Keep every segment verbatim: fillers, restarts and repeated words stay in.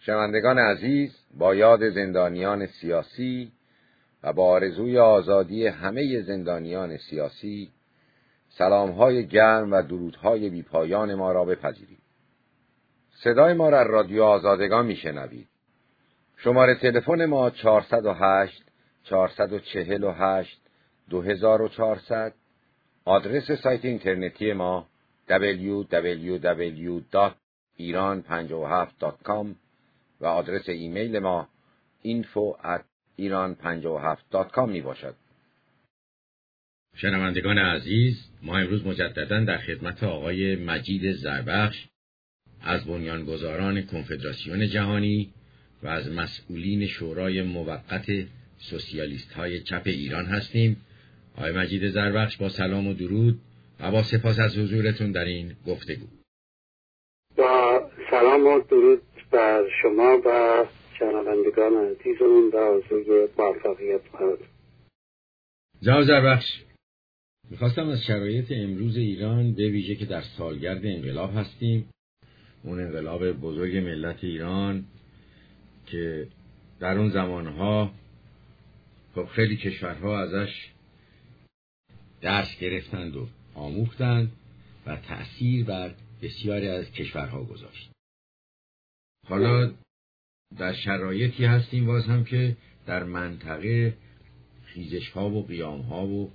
شنوندگان عزیز، با یاد زندانیان سیاسی و با آرزوی آزادی همه زندانیان سیاسی، سلام‌های گرم و درودهای بی‌پایان ما را بپذیرید. صدای ما را از رادیو آزادگان میشنوید. شماره تلفن ما چهارصد و هشت چهارصد و چهل و هشت دو هزار و چهارصد، آدرس سایت اینترنتی ما دبلیو دبلیو دبلیو دات ایران پنجاه و هفت دات کام و آدرس ایمیل ما اینفو ات ایران پنجاه و هفت دات کام می باشد. شنوندگان عزیز، ما امروز مجدداً در خدمت آقای مجید زربخش از بنیانگذاران کنفدراسیون جهانی و از مسئولین شورای موقت سوسیالیست های چپ ایران هستیم. آقای مجید زربخش، با سلام و درود و با سپاس از حضورتون در این گفتگو. با سلام و درود بر شما و شنوندگان عزیزمون و آرزوی موفقیت براتون. جناب زربخش، میخواستم از شرایط امروز ایران، به ویژه که در سالگرد انقلاب هستیم، اون انقلاب بزرگ ملت ایران که در اون زمانها خب خیلی کشورها ازش درس گرفتند و آموختند و تأثیر بر بسیاری از کشورها گذاشت. حالا در شرایطی هستیم باز هم که در منطقه خیزش‌ها و قیام‌ها و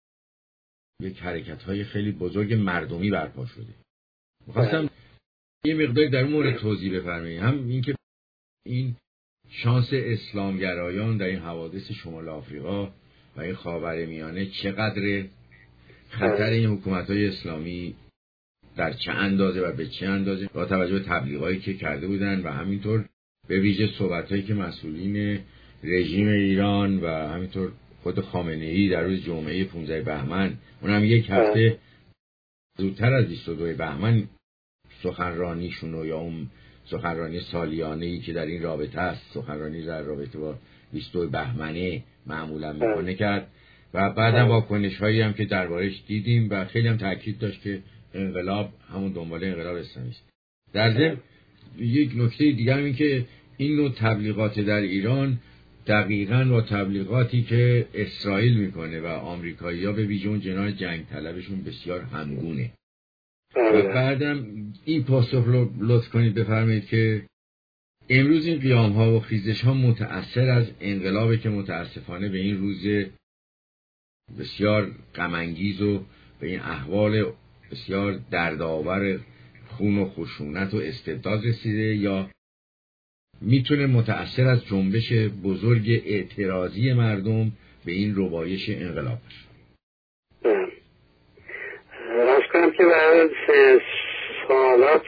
یک حرکت‌های خیلی بزرگ مردمی برپا شده. می‌خواستم یه مقدار در اون مورد توضیح بفرمایید، هم اینکه این شانس اسلامگرایان در این حوادث شمال آفریقا و این خاورمیانه چقدر، خطر این حکومت‌های اسلامی در چه اندازه و به چه اندازه با توجه به تبلیغاتی که کرده بودن و همینطور به ویژه صحبت‌هایی که مسئولین رژیم ایران و همینطور خود خامنه‌ای در روز جمعه پانزده بهمن، اونم یک هفته زودتر از بیست و دو بهمن سخنرانیشون یا اون سخنرانی سالیانه‌ای که در این رابطه است، سخنرانی در رابطه با بیست و دو بهمنه معمولا میکنه کرد و بعدم واکنش‌هایی هم که دربارش دیدیم و خیلی هم تاکید داشت که انقلاب همون دنبال انقلاب اسلامی است. در ضمن یک نکته دیگه هم این که این نوع تبلیغات در ایران دقیقاً با تبلیغاتی که اسرائیل میکنه و آمریکایی‌ها به ویژه اون جناح جنگ طلبشون بسیار همگونه. و بعدم این پاسخ رو لطف کنید بفرمایید که امروز این قیام‌ها و خیزش‌ها متأثر از انقلابی که متاسفانه به این روز بسیار غم‌انگیز و به این احوال بسیار دردآور خون و خشونت و استبداد رسیده، یا میتونه متأثر از جنبش بزرگ اعتراضی مردم به این ربایش انقلاب باشه؟ راست کنم که برای سوالات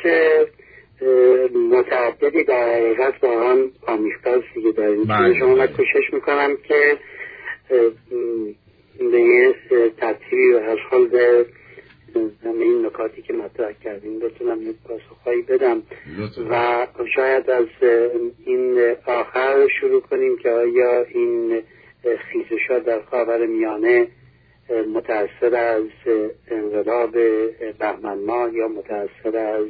متعددی در حقیقت با هم آمیخته است دیگه. در این شما من کوشش میکنم که به یه ترتیبی و هر حال به همه این نکاتی که مطرح کردیم بتونم یک پاسخهایی بدم و شاید از این آخر شروع کنیم که آیا این خیزش‌ها در خاورمیانه متأثر از انقلاب بهمن ماه یا متأثر از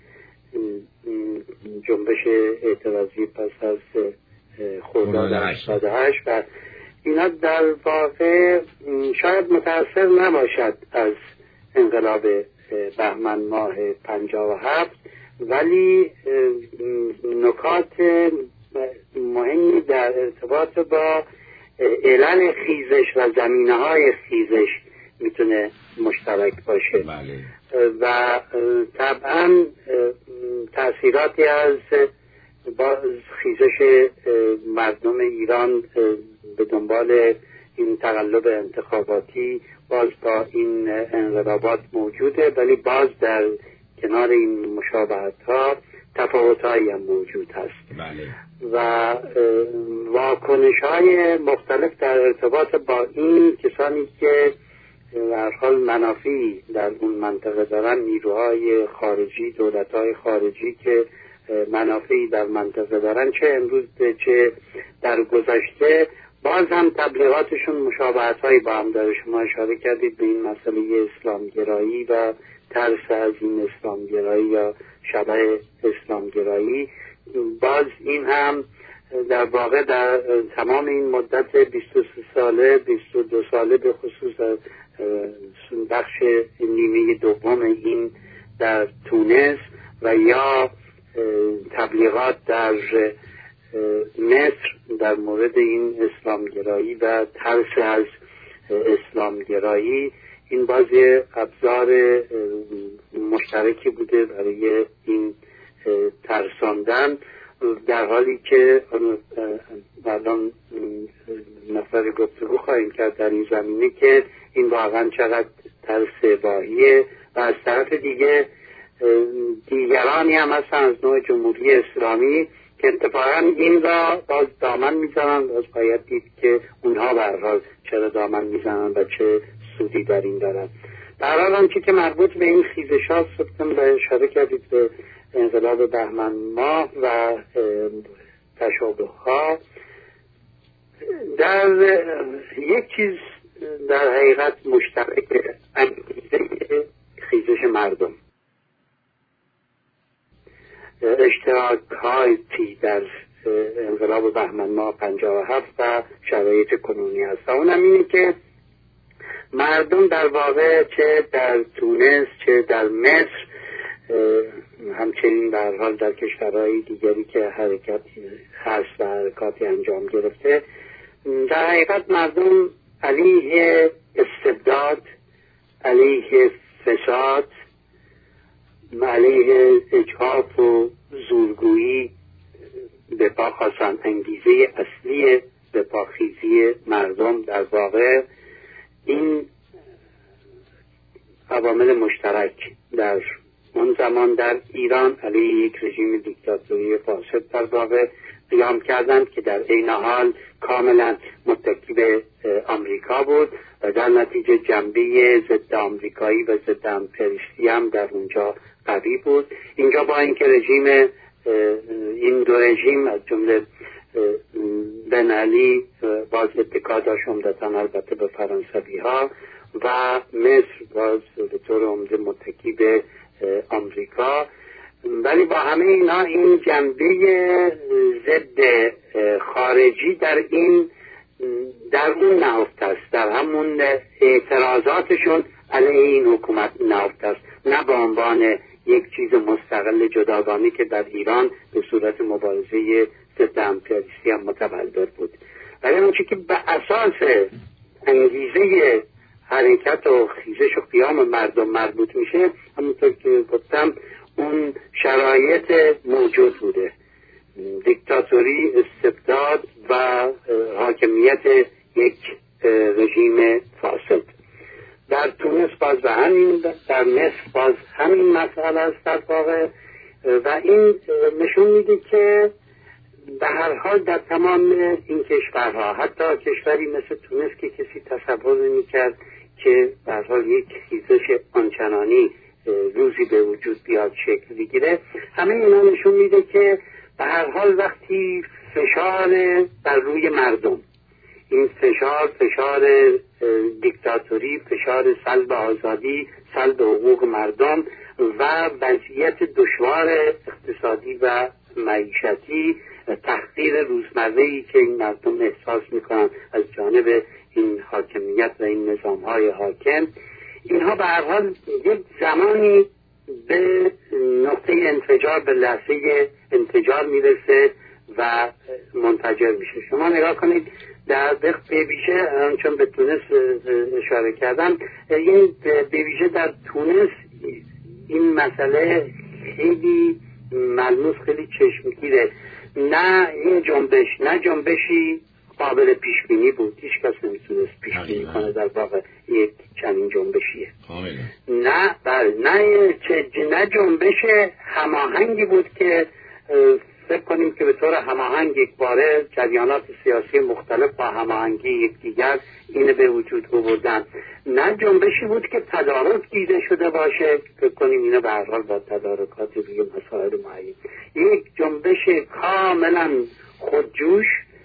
جنبش اعتراضی پس از خرداد هشتاد و هشت و اینا در واقع شاید متأثر نباشد از انقلاب بهمن ماه پنجاه و هفت، ولی نکات مهمی در ارتباط با علل خیزش و زمینه های خیزش میتونه مشترک باشه. بله. و طبعا تأثیراتی از باز خیزش مردم ایران به دنبال این تقلب انتخاباتی باز با این انقلابات موجوده، ولی باز در کنار این مشابهت ها تفاوت هایی هم موجود هست. بله. و واکنش های مختلف در ارتباط با این کسانی که در هر حال منافعی در اون منطقه دارن، نیروهای خارجی، دولت‌های خارجی که منافعی در منطقه دارن، چه امروز چه در گذشته، باز هم تبلیغاتشون مشابهت‌هایی با هم داره. شما اشاره کردید به این مسئله اسلامگرایی و ترس از این اسلامگرایی یا شبه اسلامگرایی باز این هم در واقع در تمام این مدت بیست و سه ساله بیست و دو ساله به خصوص در بخش نیمه دوم این در تونس و یا تبلیغات در مصر در مورد این اسلامگرایی و ترس از اسلامگرایی، این باز ابزار مشترکی بوده برای این ترساندن، در حالی که الان نفر گفتگو خواهیم کرد در این زمینه که این واقعا چقدر ترس واهیه. و از طرف دیگه دیگرانی هم هستن از نوع جمهوری اسلامی که اتفاقا این را باز دامن میزنن. باز باید دید که اونها به هر حال چرا دامن میزنن و چه سودی در این دارن. در حال آنچه که مربوط به این خیزش‌ها صبتم و اشاره کردید به انقلاب بهمن ماه و تشابه‌ها، در یک چیز در حقیقت مشترک، انگیزه خیزش مردم، اشتراکاتی در انقلاب بهمن ماه پنجاه و هفت و شرایط کنونی هست. اونم اینه که مردم در واقع چه در تونس چه در مصر، همچنین در حال در کشورهای دیگری که حرکت هست و حرکاتی انجام گرفته، در حقیقت مردم علیه استبداد، علیه فساد، علیه اجحاف و زورگویی به پا خواستن. انگیزه اصلی به پاخیزی مردم در واقع این عوامل مشترک در اون زمان در ایران علیه یک رژیم دیکتاتوری فاسد در واقع قیام کردند که در عین حال کاملا متکی به آمریکا بود و در نتیجه جنبه ضد آمریکایی و ضد امپریستی هم در اونجا قوی بود. اینجا با اینکه رژیم این دو رژیم از جمله بن علی باز اتکا داشت عمدتاً البته به فرانسوی ها و مصر باز به طور عمده متکی به آمریکا، ولی با همه اینا این جنبه ضد خارجی در این در اون نهفته است، در همون اعتراضاتشون علیه این حکومت نهفته است، نه به عنوان یک چیز مستقل جداگانه که در ایران به صورت مبارزه ضد امپریستی هم متولد بود. ولی اونچه که به اساس انگیزه حرکت و خیزش و قیام مردم مربوط میشه، همونطور که گفتم اون شرایط موجود بوده، دیکتاتوری، استبداد و حاکمیت یک رژیم فاسد. در تونس باز به همین، در مصر باز همین مسئله است در واقع، و این نشون میده که به هر حال در تمام این کشورها، حتی کشوری مثل تونس که کسی تصور نمی‌کرد که به هر حال یک خیزش آنچنانی روزی به وجود بیاد شکل بگیره، همه اینا نشون میده که به هر حال وقتی فشار بر روی مردم، این فشار فشار دیکتاتوری، فشار سلب آزادی، سلب حقوق مردم و وضعیت دشوار اقتصادی و معیشتی، تحقیر روزمره‌ای که این مردم احساس میکنن از جانب این حاکمیت و این نظام‌های حاکم، اینها به هر حال یک زمانی به نقطه انفجار، به لحظه انفجار میرسه و منفجر میشه. شما نگاه کنید در به ویژه، چون به تونس اشاره کردم، این به ویژه در تونس این مسئله خیلی ملموس، خیلی چشمگیره. نه این جنبش نه جنبشی قابل پیش بینی بود، هیچ کس نمیتونست پیش بینی کنه در واقع یک چنین جنبشیه. نه بله نه چه نه جنبش هماهنگی بود که فکر کنیم که به طور هماهنگ یک باره جریانات سیاسی مختلف با هماهنگی یکدیگر اینه به وجود آوردن. نه جنبشی بود که تدارک دیده شده باشه، فکر کنیم اینه به هر حال با تدارکات روی مسائل معین. یک جنبش کاملا خودجوش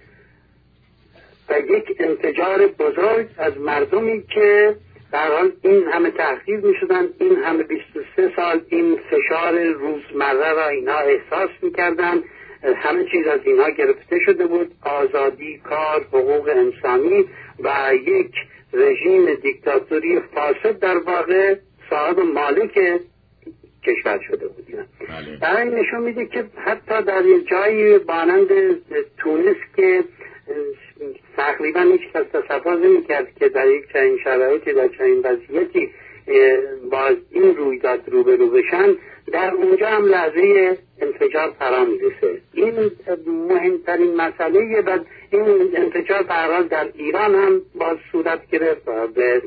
و یک انفجار بزرگ از مردمی که در حال این همه تحقیر می شدن، این همه بیست و سه سال این فشار روزمره را اینا احساس می کردن همه چیز از اینها گرفته شده بود، آزادی، کار، حقوق انسانی، و یک رژیم دیکتاتوری فاسد در واقع صاحب مالک کشور شده بود. برای این نشون میده که حتی در جایی مانند تونس که تقریبا هیچ کس تصور نمی‌کرد که در یک چنین شرایطی، در چنین وضعیتی با این رویداد روبرو بشن، در اونجا هم لحظه انفجار فرا میرسه. این مهمترین مسئله، و این انفجار به هر حال در ایران هم باز صورت گرفت و به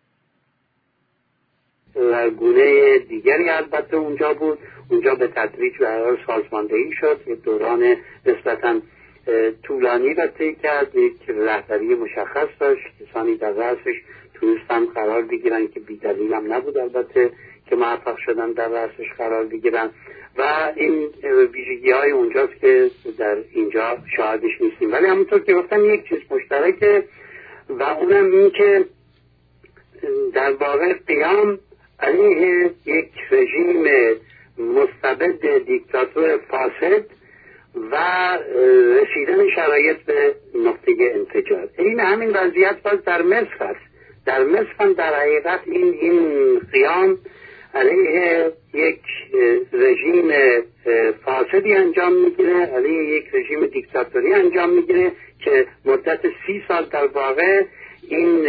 گونه دیگری البته اونجا بود. اونجا به تدریج به هر حال سازماندهی شد، یک دوران نسبتاً طولانی را طی کرد، یک رهبری مشخص داشت، کسانی در رأسش تونستن قرار بگیرن که بی‌دلیل هم نبود البته که موفق شدن در رأسش قرار بگیرن، و این ویژگی های اونجاست که در اینجا شاهدش نیستیم. ولی همونطور که گفتم یک چیز مشترکه، و اونم این که در واقع قیام علیه یک رژیم مستبد دیکتاتور فاسد و رسیدن شرایط به نقطه انفجار. این همین وضعیت باز در مصر است. در مصر هم در حقیقت این این قیام علیه یک رژیم فاسدی انجام میگیره، علیه یک رژیم دیکتاتوری انجام میگیره که مدت سی سال در واقع این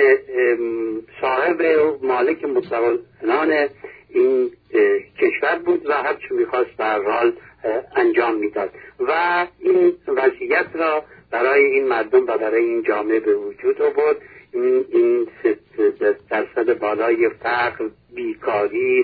صاحب مالک مطلق العنان این کشور بود و هر چه میخواست به هر حال انجام میداد، و این وضعیت را برای این مردم و برای این جامعه به وجود آورد. این, این درصد بالای فقر، بیکاری،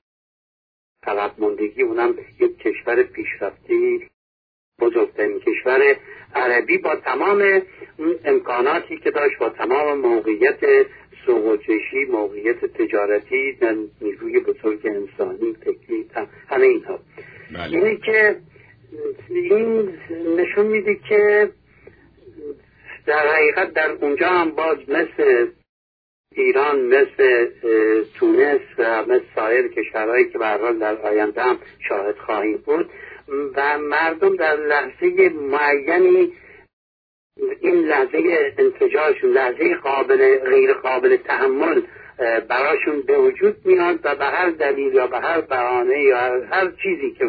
عقب‌ماندگی، اونم یک کشور پیشرفته، بزرگترین کشور عربی با تمام امکاناتی که داشت، با تمام موقعیت سوق و چشی، موقعیت تجارتی، نیروی بزرگ انسانی، فکری، همه اینها. اینه که این نشون میده که در حقیقت در اونجا هم باز مثل ایران، مثل تونس و مثل سایر کشورهایی که به هر حال در آینده هم شاهد خواهیم بود، و مردم در لحظه معینی این لحظه انفجارشون، لحظه قابل غیر قابل تحمل براشون به وجود میاد، و به هر دلیل یا به هر بهانه یا هر چیزی که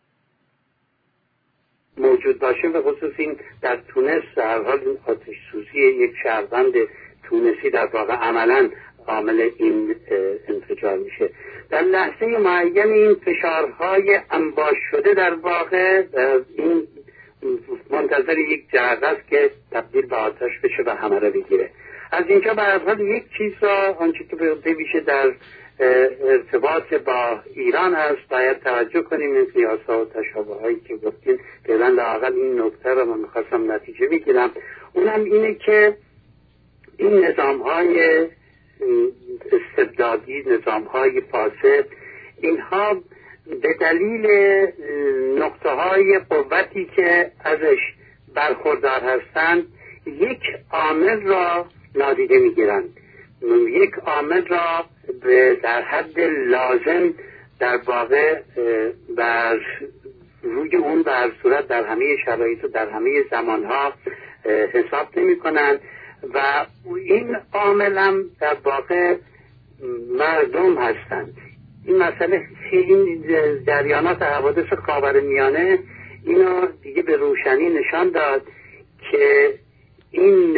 موجود باشه، به خصوص این در تونس در حال این آتش سوزی یک شهروند تونسی در واقع عملاً عامل این انفجار میشه. در لحظه معین این فشارهای انباش شده در واقع این منتظر یک جرقه است که تبدیل به آتش بشه و همه را بگیره. از اینجا به هر حال یک چیز را آنچه که به ویژه در ارتباط با ایران هست باید توجه کنیم، این قیاس‌ها و تشابه‌هایی که گفتین. فعلا لااقل این نکته را من می‌خواستم نتیجه بگیرم، اونم اینه که این نظام‌های استبدادی، نظام‌های فاسد، اینها به دلیل نقطه‌های قوتی که ازش برخوردار هستند یک عامل را نادیده می‌گیرند، یک عامل را در حد لازم در واقع بر روی اون بر صورت در همه شرایط و در همه زمانها حساب نمی کنند، و این عامل هم در واقع مردم هستند. این مسئله، این جریانات حوادث خاورمیانه اینو دیگه به روشنی نشان داد که این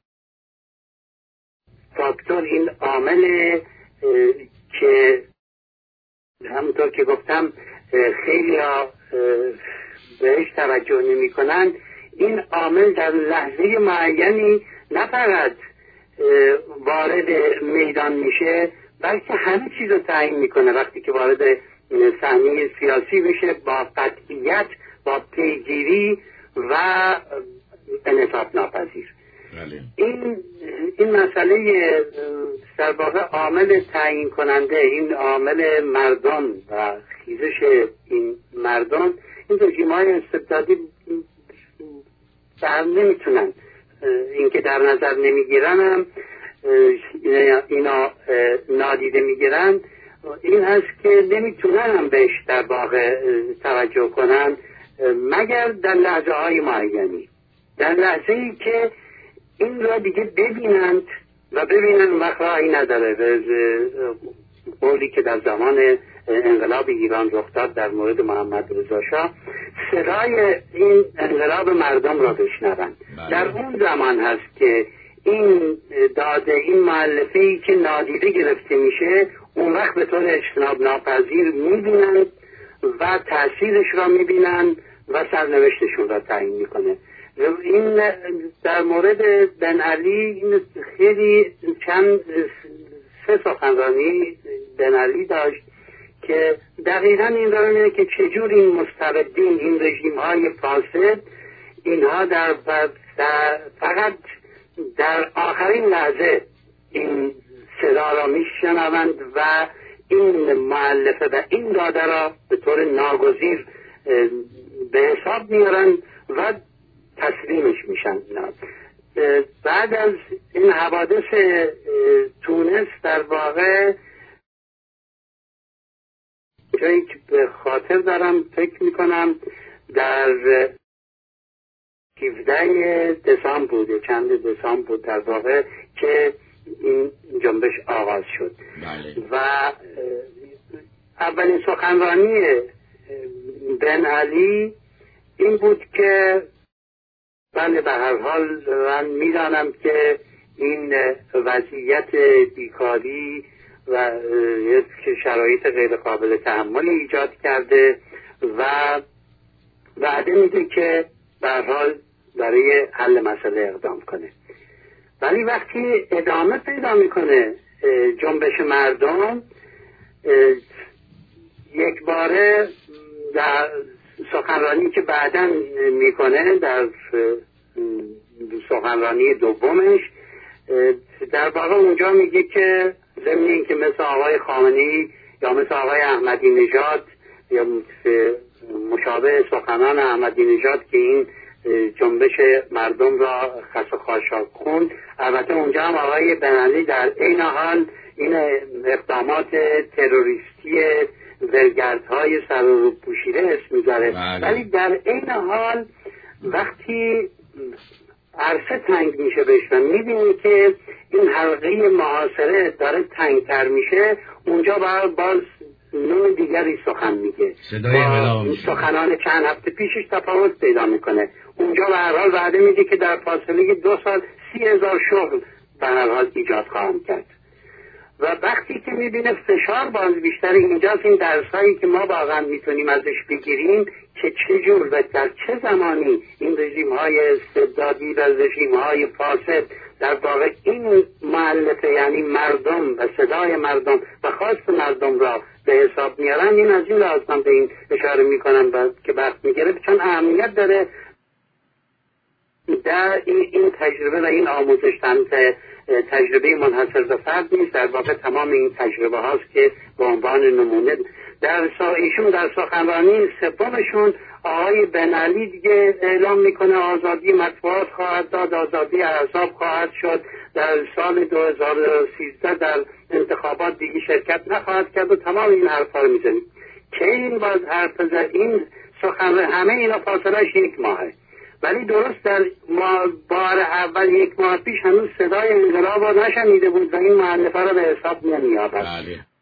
فاکتور، این عامل که همونطور که گفتم خیلی ها بهش توجه نمی کنند، این عامل در لحظه معینی نه فقط وارد میدان میشه بلکه همه چیز رو تعیین میکنه. وقتی که وارد صحنه سیاسی بشه با قطعیت، با پیگیری و انعطاف ناپذیر. این این مسئله در واقع عامل تعیین کننده، این عامل مردم و خیزش این مردم، این رژیم‌های استبدادی در نمیتونن، اینکه در نظر نمیگیرن هم اینا نادیده میگیرن، این هست که نمیتونن هم بهش در واقع توجه کنن مگر در لحظه های معینی، در لحظه ای که این را دیگه ببینند و ببینن وقت راهی نداره. قولی که در زمان انقلاب ایران رخ داد در مورد محمد رضا شاه، صدای این انقلاب مردم را بشنوند. در اون زمان هست که این داده، این مؤلفه‌ای که نادیده گرفته میشه، اون وقت به طور اجتناب ناپذیر میبینند و تأثیرش را میبینند و سرنوشتشون را تعیین میکنه. این در مورد بن علی این خیلی چند سه سخنرانی بن علی داشت که دقیقا این را میگه که چجور این مستبدین، این رژیم های فاسد، اینها در, در فقط در آخرین لحظه این صدا را میشنوند و این مؤلفه و این داده را به طور ناگزیر به حساب میارن و تسلیمش میشن. بعد از این حوادث تونس در واقع جایی که به خاطر دارم فکر میکنم در هفدهم دسامبر بوده، چند دسامبر بود در واقع که این جنبش آغاز شد. بله. و اولین سخنرانی بن علی این بود که بله به هر حال من میدانم که این وضعیت بیکاری و شرایط غیر قابل تحملی ایجاد کرده و وعده میده که به هر حال برای حل مسئله اقدام کنه. ولی وقتی ادامه پیدا میکنه جنبش مردم، یک باره در سخنرانی که بعداً میکنه، در سخنرانی دومش در واقع اونجا میگه که ضمن این که مثل آقای خامنه‌ای یا مثل آقای احمدی نژاد یا مشابه سخنان احمدی نژاد که این جنبش مردم را خس و خاشاک خوند، البته اونجا هم آقای بن علی در این حال این اقدامات تروریستی ولگردهای سر و رو پوشیده اسم میذاره. ولی در این حال وقتی عرصه تنگ میشه بهش و میبینی که این حلقه محاصره داره تنگتر میشه، اونجا باز نوع دیگری سخن میگه، سخنان چند هفته پیشش تفاوت پیدا میکنه. اونجا به هر حال وعده میده که در فاصله دو سال سی هزار شغل به هر حال ایجاد خواهم کرد. و وقتی که میبینه فشار باز بیشتر، اینجاست این درسایی که ما واقعا میتونیم ازش بگیریم که چجور و در چه زمانی این رژیم های استبدادی و رژیم های فاسد در واقع این مؤلفه یعنی مردم و صدای مردم و خواست مردم را به حساب میارن. این از این لحاظ من به این اشاره میکنم و که وقت میگیره، چون اهمیت داره در این, این تجربه و این آموزش تجربه منحصر به فرد نیست، در واقع تمام این تجربه هاست که به عنوان نمونه در ایشون در سخنرانی سومشون آقای بن علی دیگه اعلام میکنه آزادی مطبوعات خواهد داد، آزادی احزاب خواهد شد، در سال دو هزار و سیزده در انتخابات دیگه شرکت نخواهد کرد و تمام این حرفا رو میزنیم که این باز حرف زد. این سخنرانی همه اینا فاصلهش یک ماهه، ولی درست در بار اول یک ماه پیش هنوز صدای انقلاب رو نشنیده بود و این مؤلفه رو به حساب نمی‌آورد.